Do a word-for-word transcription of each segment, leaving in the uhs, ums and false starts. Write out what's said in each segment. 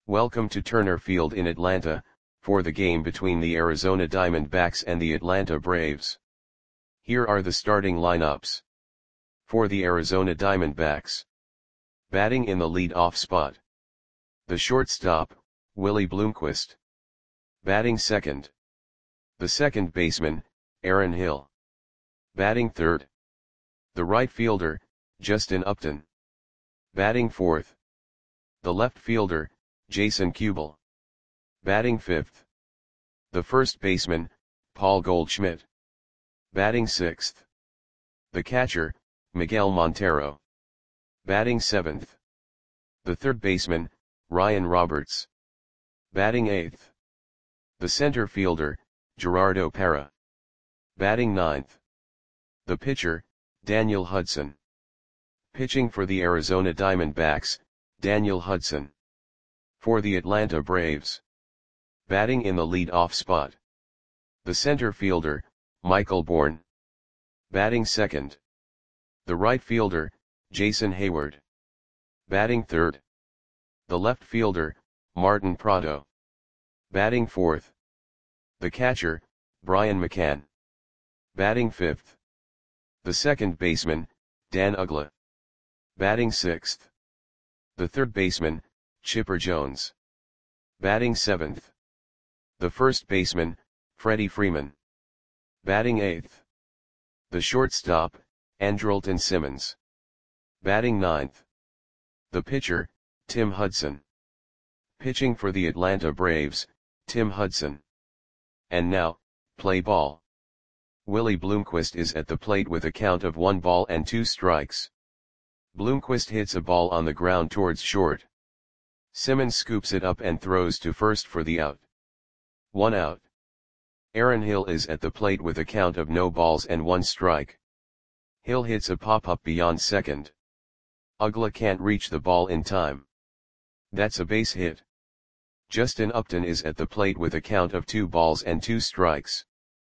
Welcome to Turner Field in Atlanta, for the game between the Arizona Diamondbacks and the Atlanta Braves. Here are the starting lineups. For the Arizona Diamondbacks. Batting in the lead-off spot. The shortstop, Willie Bloomquist. Batting second. The second baseman, Aaron Hill. Batting third. The right fielder, Justin Upton. Batting fourth. The left fielder, Jason Kubel. Batting fifth. The first baseman, Paul Goldschmidt. Batting sixth. The catcher, Miguel Montero. Batting seventh. The third baseman, Ryan Roberts. Batting eighth. The center fielder, Gerardo Parra. Batting ninth. The pitcher, Daniel Hudson. Pitching for the Arizona Diamondbacks, Daniel Hudson. For the Atlanta Braves. Batting in the lead-off spot. The center fielder, Michael Bourn. Batting second. The right fielder, Jason Heyward. Batting third. The left fielder, Martin Prado. Batting fourth. The catcher, Brian McCann. Batting fifth. The second baseman, Dan Uggla. Batting sixth. The third baseman, Chipper Jones. Batting seventh. The first baseman, Freddie Freeman. Batting eighth. The shortstop, Andrelton Simmons. Batting ninth. The pitcher, Tim Hudson. Pitching for the Atlanta Braves, Tim Hudson. And now, play ball. Willie Bloomquist is at the plate with a count of one ball and two strikes. Bloomquist hits a ball on the ground towards short. Simmons scoops it up and throws to first for the out. One out. Aaron Hill is at the plate with a count of no balls and one strike. Hill hits a pop-up beyond second. Uggla can't reach the ball in time. That's a base hit. Justin Upton is at the plate with a count of two balls and two strikes.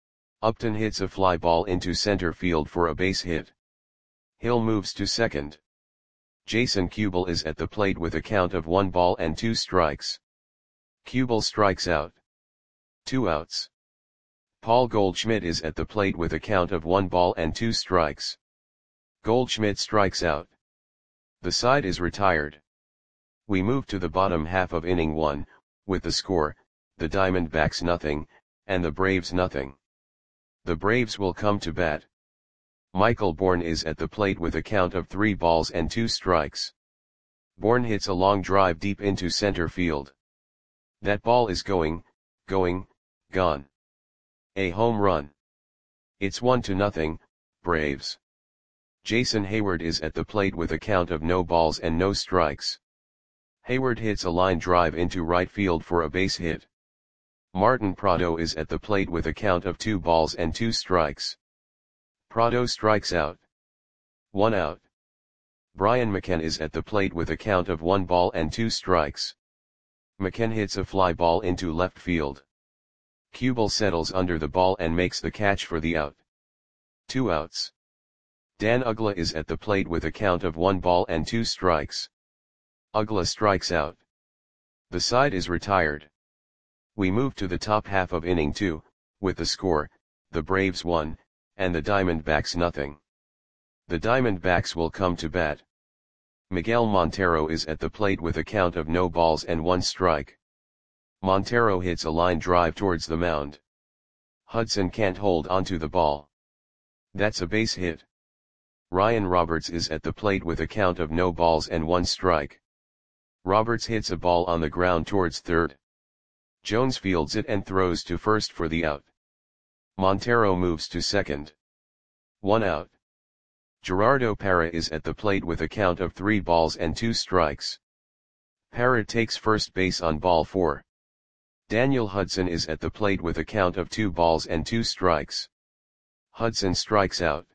Upton hits a fly ball into center field for a base hit. Hill moves to second. Jason Kubel is at the plate with a count of one ball and two strikes. Kubel strikes out. Two outs. Paul Goldschmidt is at the plate with a count of one ball and two strikes. Goldschmidt strikes out. The side is retired. We move to the bottom half of inning one, with the score, the Diamondbacks nothing, and the Braves nothing. The Braves will come to bat. Michael Bourn is at the plate with a count of three balls and two strikes. Bourn hits a long drive deep into center field. That ball is going, going, gone. A home run. It's one to nothing, Braves. Jason Heyward is at the plate with a count of no balls and no strikes. Heyward hits a line drive into right field for a base hit. Martin Prado is at the plate with a count of two balls and two strikes. Prado strikes out. One out. Brian McCann is at the plate with a count of one ball and two strikes. McCann hits a fly ball into left field. Kubel settles under the ball and makes the catch for the out. Two outs. Dan Uggla is at the plate with a count of one ball and two strikes. Uggla strikes out. The side is retired. We move to the top half of inning two, with the score, the Braves one, and the Diamondbacks nothing. The Diamondbacks will come to bat. Miguel Montero is at the plate with a count of no balls and one strike. Montero hits a line drive towards the mound. Hudson can't hold onto the ball. That's a base hit. Ryan Roberts is at the plate with a count of no balls and one strike. Roberts hits a ball on the ground towards third. Jones fields it and throws to first for the out. Montero moves to second. One out. Gerardo Parra is at the plate with a count of three balls and two strikes. Parra takes first base on ball four. Daniel Hudson is at the plate with a count of two balls and two strikes. Hudson strikes out.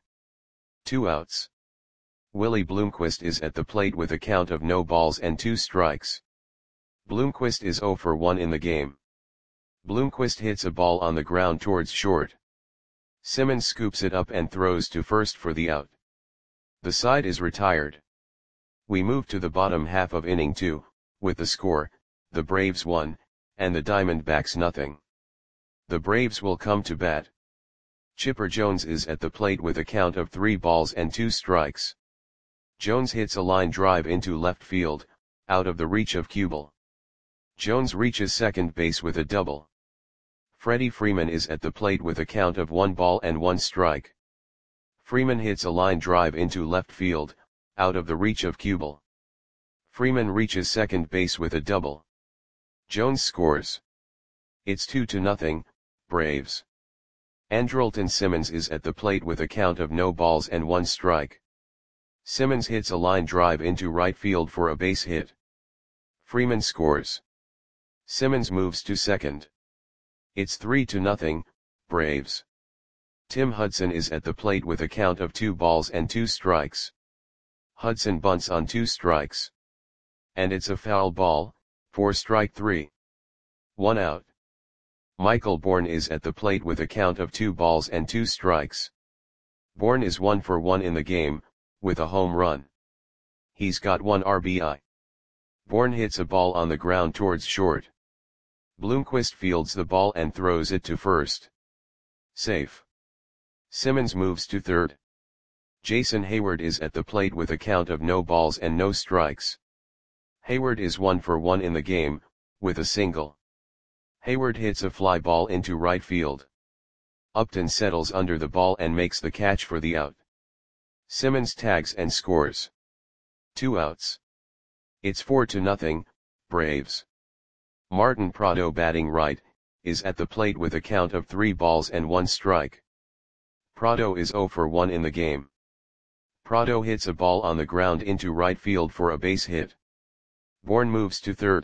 Two outs. Willie Bloomquist is at the plate with a count of no balls and two strikes. Bloomquist is zero for one in the game. Bloomquist hits a ball on the ground towards short. Simmons scoops it up and throws to first for the out. The side is retired. We move to the bottom half of inning two, with the score, the Braves one, and the Diamondbacks nothing. The Braves will come to bat. Chipper Jones is at the plate with a count of three balls and two strikes. Jones hits a line drive into left field, out of the reach of Kubel. Jones reaches second base with a double. Freddie Freeman is at the plate with a count of one ball and one strike. Freeman hits a line drive into left field, out of the reach of Kubel. Freeman reaches second base with a double. Jones scores. It's two to nothing, Braves. Andrelton Simmons is at the plate with a count of no balls and one strike. Simmons hits a line drive into right field for a base hit. Freeman scores. Simmons moves to second. It's three to nothing, Braves. Tim Hudson is at the plate with a count of two balls and two strikes. Hudson bunts on two strikes. And it's a foul ball, for strike three. One out. Michael Bourne is at the plate with a count of two balls and two strikes. Bourne is one for one in the game, with a home run. He's got one R B I. Bourne hits a ball on the ground towards short. Bloomquist fields the ball and throws it to first. Safe. Simmons moves to third. Jason Hayward is at the plate with a count of no balls and no strikes. Hayward is one for one in the game, with a single. Hayward hits a fly ball into right field. Upton settles under the ball and makes the catch for the out. Simmons tags and scores. Two outs. It's four to nothing, Braves. Martin Prado, batting right, is at the plate with a count of three balls and one strike. Prado is zero for one in the game. Prado hits a ball on the ground into right field for a base hit. Bourne moves to third.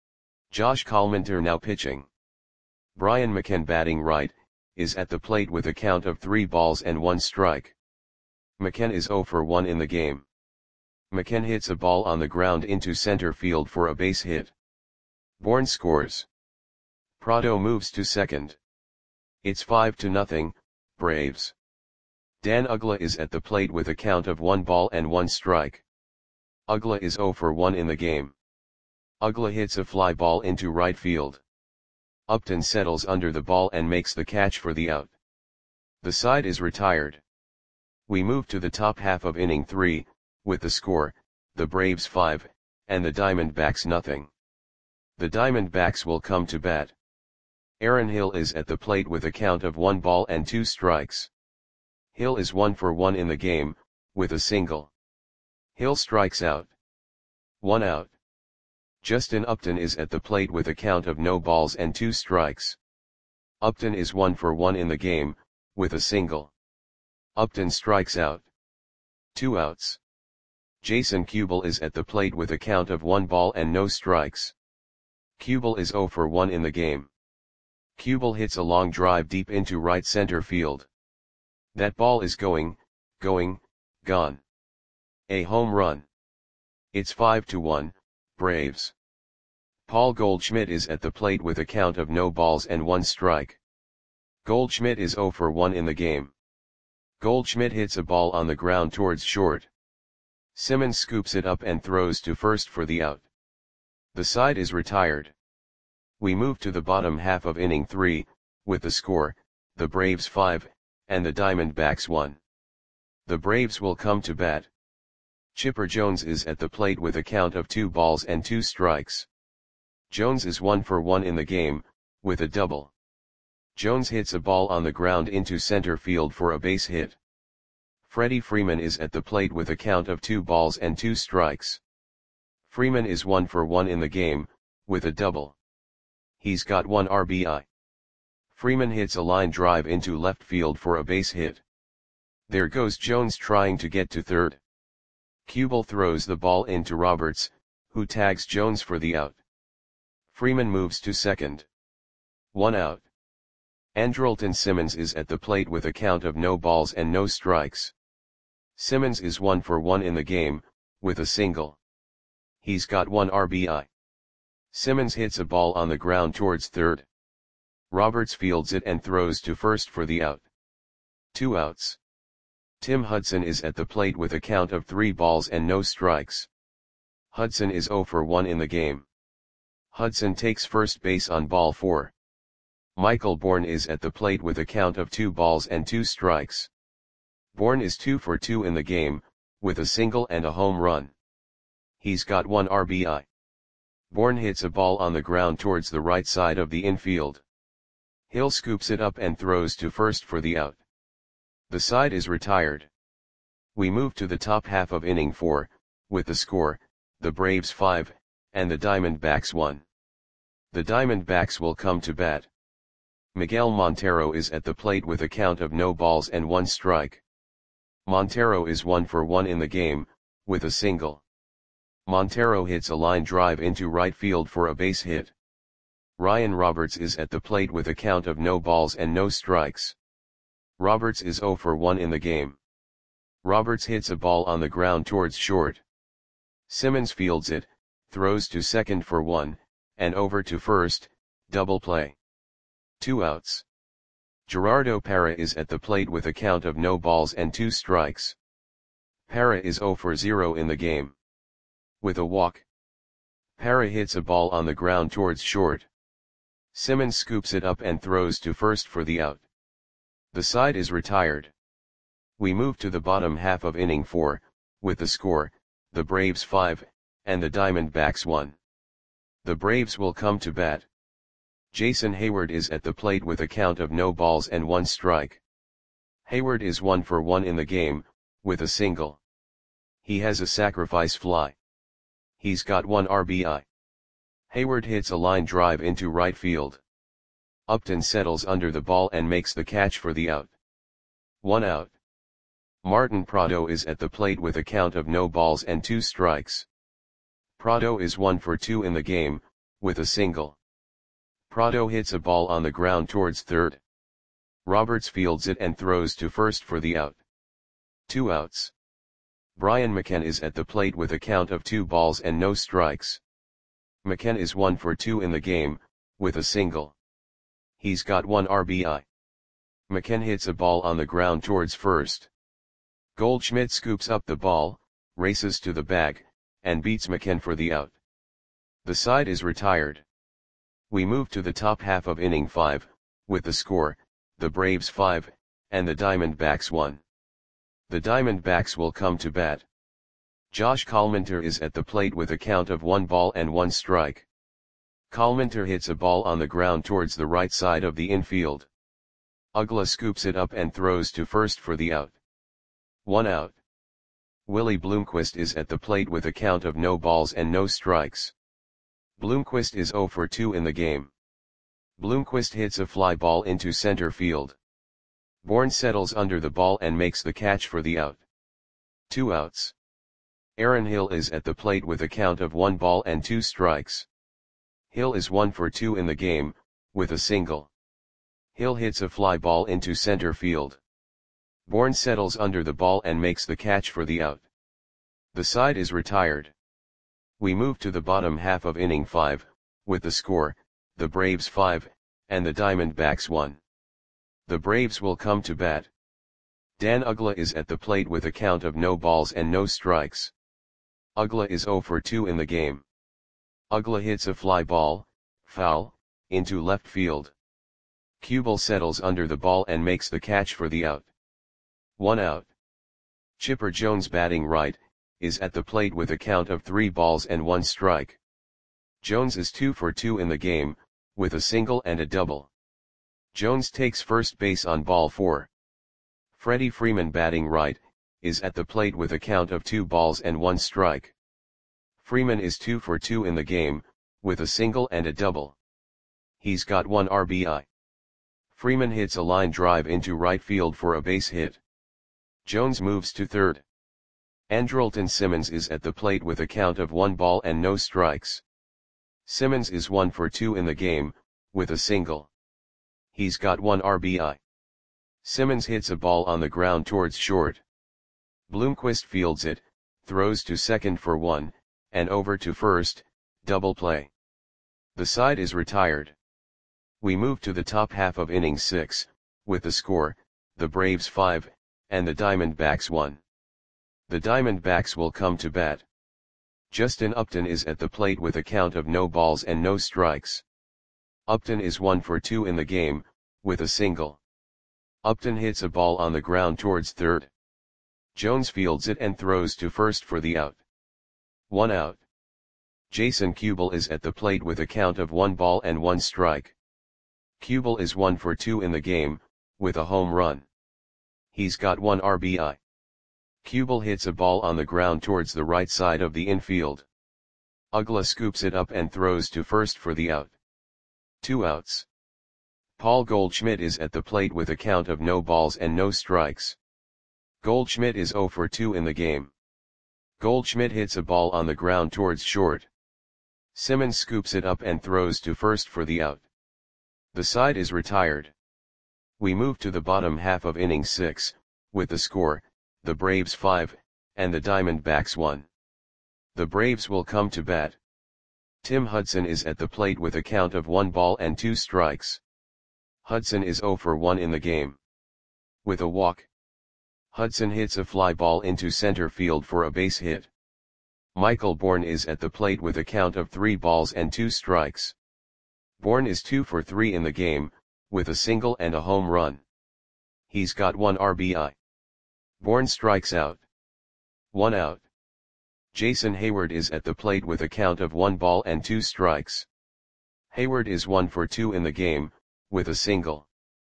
Josh Collminter now pitching. Brian McCann, batting right, is at the plate with a count of three balls and one strike. McCann is zero for one in the game. McCann hits a ball on the ground into center field for a base hit. Bourne scores. Prado moves to second. It's five to nothing, Braves. Dan Uggla is at the plate with a count of one ball and one strike. Uggla is zero for one in the game. Uggla hits a fly ball into right field. Upton settles under the ball and makes the catch for the out. The side is retired. We move to the top half of inning three, with the score, the Braves five, and the Diamondbacks nothing. The Diamondbacks will come to bat. Aaron Hill is at the plate with a count of one ball and two strikes. Hill is one for one in the game, with a single. Hill strikes out. One out. Justin Upton is at the plate with a count of no balls and two strikes. Upton is one for one in the game, with a single. Upton strikes out. Two outs. Jason Kubel is at the plate with a count of one ball and no strikes. Kubel is zero for one in the game. Kubel hits a long drive deep into right center field. That ball is going, going, gone. A home run. It's five to one, Braves. Paul Goldschmidt is at the plate with a count of no balls and one strike. Goldschmidt is zero for one in the game. Goldschmidt hits a ball on the ground towards short. Simmons scoops it up and throws to first for the out. The side is retired. We move to the bottom half of inning three, with the score, the Braves five, and the Diamondbacks one. The Braves will come to bat. Chipper Jones is at the plate with a count of two balls and two strikes. Jones is one for one in the game, with a double. Jones hits a ball on the ground into center field for a base hit. Freddie Freeman is at the plate with a count of two balls and two strikes. Freeman is one for one in the game, with a double. He's got one R B I. Freeman hits a line drive into left field for a base hit. There goes Jones trying to get to third. Kubel throws the ball into Roberts, who tags Jones for the out. Freeman moves to second. One out. Andrelton Simmons is at the plate with a count of no balls and no strikes. Simmons is one for one in the game, with a single. He's got one R B I. Simmons hits a ball on the ground towards third. Roberts fields it and throws to first for the out. Two outs. Tim Hudson is at the plate with a count of three balls and no strikes. Hudson is zero for one in the game. Hudson takes first base on ball four. Michael Bourne is at the plate with a count of two balls and two strikes. Bourne is two for two in the game, with a single and a home run. He's got one R B I. Bourne hits a ball on the ground towards the right side of the infield. Hill scoops it up and throws to first for the out. The side is retired. We move to the top half of inning four, with the score, the Braves five, and the Diamondbacks one. The Diamondbacks will come to bat. Miguel Montero is at the plate with a count of no balls and one strike. Montero is one for one in the game, with a single. Montero hits a line drive into right field for a base hit. Ryan Roberts is at the plate with a count of no balls and no strikes. Roberts is zero for one in the game. Roberts hits a ball on the ground towards short. Simmons fields it, throws to second for one, and over to first, double play. Two outs. Gerardo Parra is at the plate with a count of no balls and two strikes. Parra is zero for zero in the game. With a walk. Parra hits a ball on the ground towards short. Simmons scoops it up and throws to first for the out. The side is retired. We move to the bottom half of inning four, with the score, the Braves five, and the Diamondbacks one. The Braves will come to bat. Jason Hayward is at the plate with a count of no balls and one strike. Hayward is one for one in the game, with a single. He has a sacrifice fly. He's got one R B I. Hayward hits a line drive into right field. Upton settles under the ball and makes the catch for the out. One out. Martin Prado is at the plate with a count of no balls and two strikes. Prado is one for two in the game, with a single. Prado hits a ball on the ground towards third. Roberts fields it and throws to first for the out. Two outs. Brian McCann is at the plate with a count of two balls and no strikes. McCann is one for two in the game, with a single. He's got one R B I. McCann hits a ball on the ground towards first. Goldschmidt scoops up the ball, races to the bag, and beats McCann for the out. The side is retired. We move to the top half of inning five, with the score, the Braves five, and the Diamondbacks one. The Diamondbacks will come to bat. Josh Collminter is at the plate with a count of one ball and one strike. Collminter hits a ball on the ground towards the right side of the infield. Uggla scoops it up and throws to first for the out. One out. Willie Bloomquist is at the plate with a count of no balls and no strikes. Bloomquist is zero for two in the game. Bloomquist hits a fly ball into center field. Bourne settles under the ball and makes the catch for the out. Two outs. Aaron Hill is at the plate with a count of one ball and two strikes. Hill is one for two in the game, with a single. Hill hits a fly ball into center field. Bourne settles under the ball and makes the catch for the out. The side is retired. We move to the bottom half of inning five, with the score, the Braves five, and the Diamondbacks one. The Braves will come to bat. Dan Uggla is at the plate with a count of no balls and no strikes. Uggla is zero for two in the game. Uggla hits a fly ball, foul, into left field. Kubel settles under the ball and makes the catch for the out. One out. Chipper Jones, batting right, is at the plate with a count of three balls and one strike. Jones is two for two in the game, with a single and a double. Jones takes first base on ball four. Freddie Freeman, batting right, is at the plate with a count of two balls and one strike. Freeman is two for two in the game, with a single and a double. He's got one R B I. Freeman hits a line drive into right field for a base hit. Jones moves to third. Andrelton Simmons is at the plate with a count of one ball and no strikes. Simmons is one for two in the game, with a single. He's got one R B I. Simmons hits a ball on the ground towards short. Bloomquist fields it, throws to second for one, and over to first, double play. The side is retired. We move to the top half of inning six, with the score, the Braves five, and the Diamondbacks one. The Diamondbacks will come to bat. Justin Upton is at the plate with a count of no balls and no strikes. Upton is one for two in the game, with a single. Upton hits a ball on the ground towards third. Jones fields it and throws to first for the out. One out. Jason Kubel is at the plate with a count of one ball and one strike. Kubel is one for two in the game, with a home run. He's got one R B I. Kubel hits a ball on the ground towards the right side of the infield. Uggla scoops it up and throws to first for the out. Two outs. Paul Goldschmidt is at the plate with a count of no balls and no strikes. Goldschmidt is zero for two in the game. Goldschmidt hits a ball on the ground towards short. Simmons scoops it up and throws to first for the out. The side is retired. We move to the bottom half of inning six, with the score, the Braves five, and the Diamondbacks one. The Braves will come to bat. Tim Hudson is at the plate with a count of one ball and two strikes. Hudson is zero for one in the game. With a walk, Hudson hits a fly ball into center field for a base hit. Michael Bourne is at the plate with a count of three balls and two strikes. Bourne is two for three in the game, with a single and a home run. He's got one R B I. Bourne strikes out. One out. Jason Hayward is at the plate with a count of one ball and two strikes. Hayward is one for two in the game, with a single.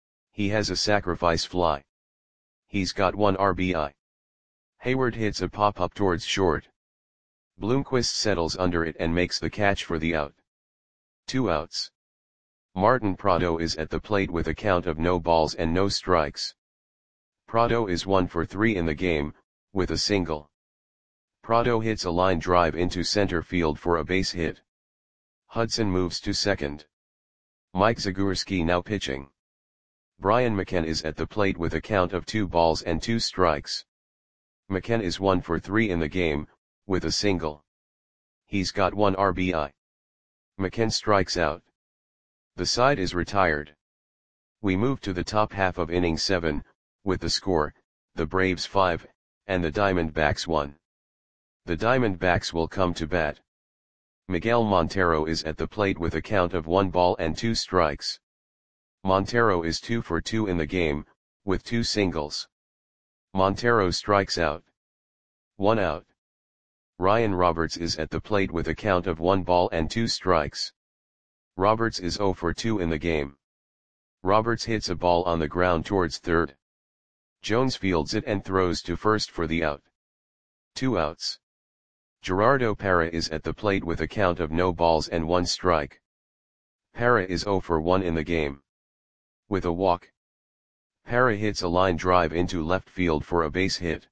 He has a sacrifice fly. He's got one R B I. Hayward hits a pop-up towards short. Bloomquist settles under it and makes the catch for the out. Two outs. Martin Prado is at the plate with a count of no balls and no strikes. Prado is one for three in the game, with a single. Prado hits a line drive into center field for a base hit. Hudson moves to second. Mike Zagorski now pitching. Brian McKenna is at the plate with a count of two balls and two strikes. McKenna is one for three in the game, with a single. He's got one R B I. McKenna strikes out. The side is retired. We move to the top half of inning seven, with the score, the Braves five, and the Diamondbacks one. The Diamondbacks will come to bat. Miguel Montero is at the plate with a count of one ball and two strikes. Montero is two for two in the game, with two singles. Montero strikes out. One out. Ryan Roberts is at the plate with a count of one ball and two strikes. Roberts is zero for two in the game. Roberts hits a ball on the ground towards third. Jones fields it and throws to first for the out. Two outs. Gerardo Parra is at the plate with a count of no balls and one strike. Parra is zero for one in the game. With a walk, Parra hits a line drive into left field for a base hit.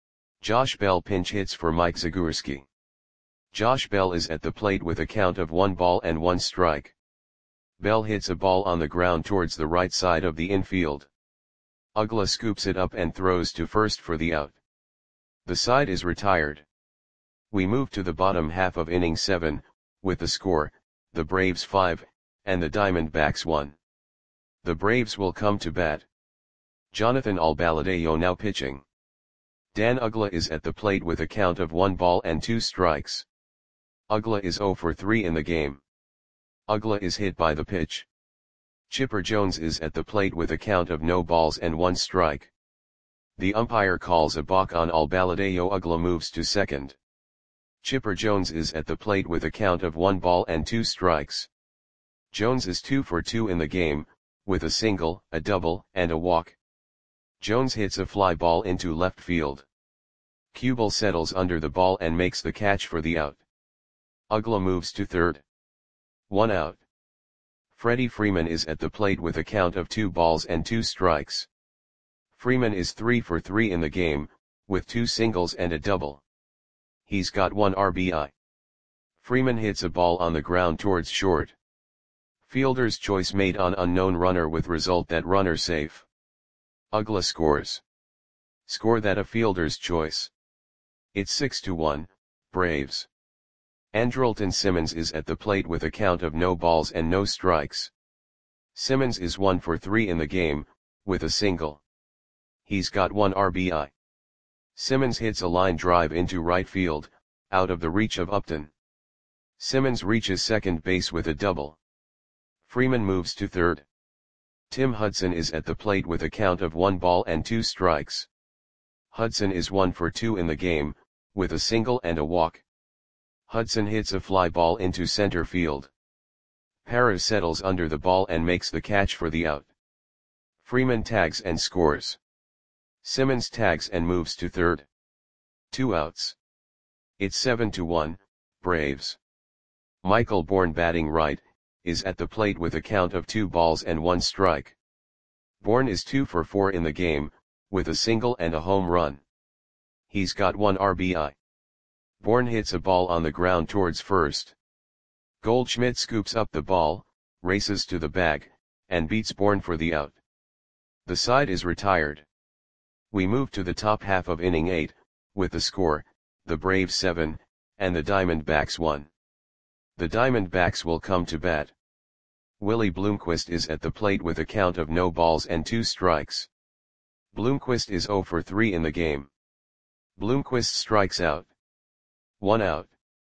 Josh Bell pinch hits for Mike Zagorski. Josh Bell is at the plate with a count of one ball and one strike. Bell hits a ball on the ground towards the right side of the infield. Uggla scoops it up and throws to first for the out. The side is retired. We move to the bottom half of inning seven, with the score, the Braves five, and the Diamondbacks one. The Braves will come to bat. Jonathan Albaladejo now pitching. Dan Uggla is at the plate with a count of one ball and two strikes. Uggla is zero for three in the game. Uggla is hit by the pitch. Chipper Jones is at the plate with a count of no balls and one strike. The umpire calls a balk on Albaladejo. Uggla moves to second. Chipper Jones is at the plate with a count of one ball and two strikes. Jones is two for two in the game, with a single, a double, and a walk. Jones hits a fly ball into left field. Kubel settles under the ball and makes the catch for the out. Uggla moves to third. One out. Freddie Freeman is at the plate with a count of two balls and two strikes. Freeman is three for three in the game, with two singles and a double. He's got one R B I. Freeman hits a ball on the ground towards short. Fielder's choice made on unknown runner with result that runner safe. Uggla scores. Score that a fielder's choice. It's six to one, Braves. Andrelton Simmons is at the plate with a count of no balls and no strikes. Simmons is one for three in the game, with a single. He's got one R B I. Simmons hits a line drive into right field, out of the reach of Upton. Simmons reaches second base with a double. Freeman moves to third. Tim Hudson is at the plate with a count of one ball and two strikes. Hudson is one for two in the game, with a single and a walk. Hudson hits a fly ball into center field. Parra settles under the ball and makes the catch for the out. Freeman tags and scores. Simmons tags and moves to third. Two outs. It's seven to one, Braves. Michael Bourne, batting right, is at the plate with a count of two balls and one strike. Bourne is two for four in the game, with a single and a home run. He's got one R B I. Bourne hits a ball on the ground towards first. Goldschmidt scoops up the ball, races to the bag, and beats Bourne for the out. The side is retired. We move to the top half of inning eight, with the score, the Braves seven, and the Diamondbacks one. The Diamondbacks will come to bat. Willie Bloomquist is at the plate with a count of no balls and two strikes. Bloomquist is zero for three in the game. Bloomquist strikes out. One out.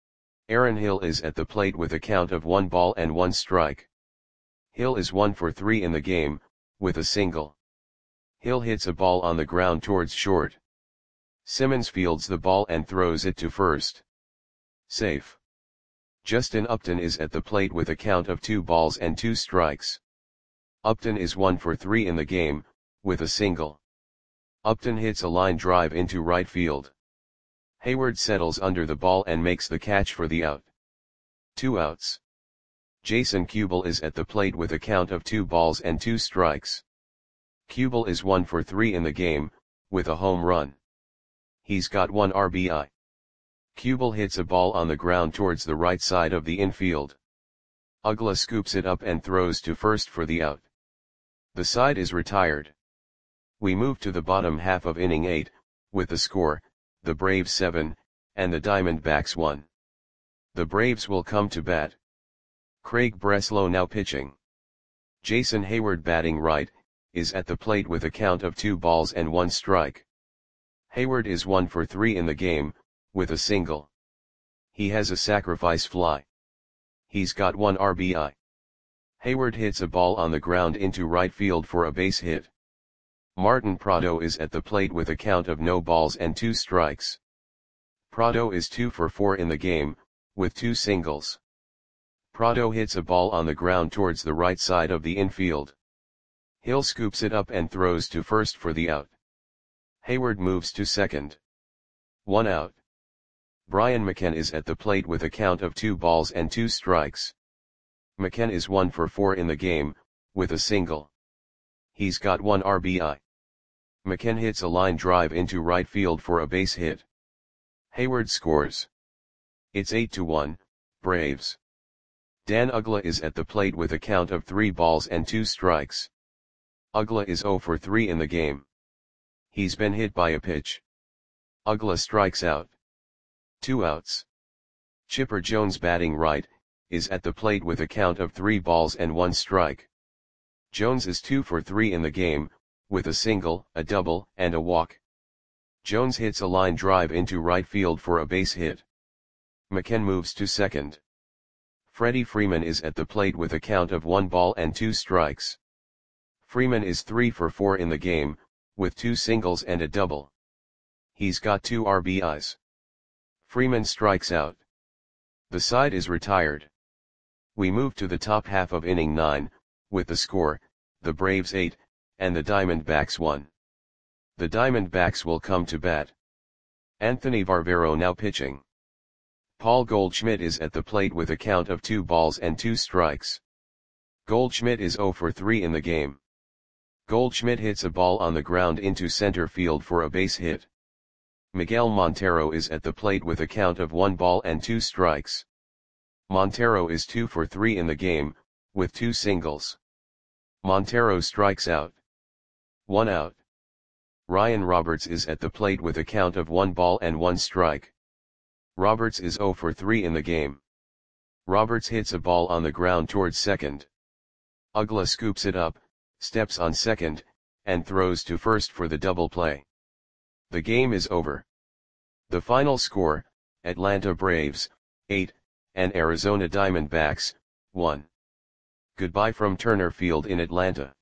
Aaron Hill is at the plate with a count of one ball and one strike. Hill is one for three in the game, with a single. Hill hits a ball on the ground towards short. Simmons fields the ball and throws it to first. Safe. Justin Upton is at the plate with a count of two balls and two strikes. Upton is one for three in the game, with a single. Upton hits a line drive into right field. Hayward settles under the ball and makes the catch for the out. Two outs. Jason Kubel is at the plate with a count of two balls and two strikes. Kubel is one for three in the game, with a home run. He's got one R B I. Kubel hits a ball on the ground towards the right side of the infield. Ugla scoops it up and throws to first for the out. The side is retired. We move to the bottom half of inning eight, with the score, the Braves seven, and the Diamondbacks one. The Braves will come to bat. Craig Breslow now pitching. Jason Hayward, batting right, is at the plate with a count of two balls and one strike. Hayward is one for three in the game, with a single. He has a sacrifice fly. He's got one R B I. Hayward hits a ball on the ground into right field for a base hit. Martin Prado is at the plate with a count of no balls and two strikes. Prado is two for four in the game, with two singles. Prado hits a ball on the ground towards the right side of the infield. Hill scoops it up and throws to first for the out. Hayward moves to second. One out. Brian McKenna is at the plate with a count of two balls and two strikes. McKenna is one for four in the game, with a single. He's got one R B I. McKenna hits a line drive into right field for a base hit. Hayward scores. It's eight to one, Braves. Dan Ugla is at the plate with a count of three balls and two strikes. Ugla is zero for three in the game. He's been hit by a pitch. Ugla strikes out. Two outs. Chipper Jones, batting right, is at the plate with a count of three balls and one strike. Jones is two for three in the game, with a single, a double, and a walk. Jones hits a line drive into right field for a base hit. McKenna moves to second. Freddie Freeman is at the plate with a count of one ball and two strikes. Freeman is three for four in the game, with two singles and a double. He's got two R B Is. Freeman strikes out. The side is retired. We move to the top half of inning nine, with the score, the Braves eight, and the Diamondbacks one. The Diamondbacks will come to bat. Anthony Barbero now pitching. Paul Goldschmidt is at the plate with a count of two balls and two strikes. Goldschmidt is zero for three in the game. Goldschmidt hits a ball on the ground into center field for a base hit. Miguel Montero is at the plate with a count of one ball and two strikes. Montero is two for three in the game, with two singles. Montero strikes out. One out. Ryan Roberts is at the plate with a count of one ball and one strike. Roberts is zero for three in the game. Roberts hits a ball on the ground towards second. Ugla scoops it up, steps on second, and throws to first for the double play. The game is over. The final score, Atlanta Braves, eight, and Arizona Diamondbacks, one. Goodbye from Turner Field in Atlanta.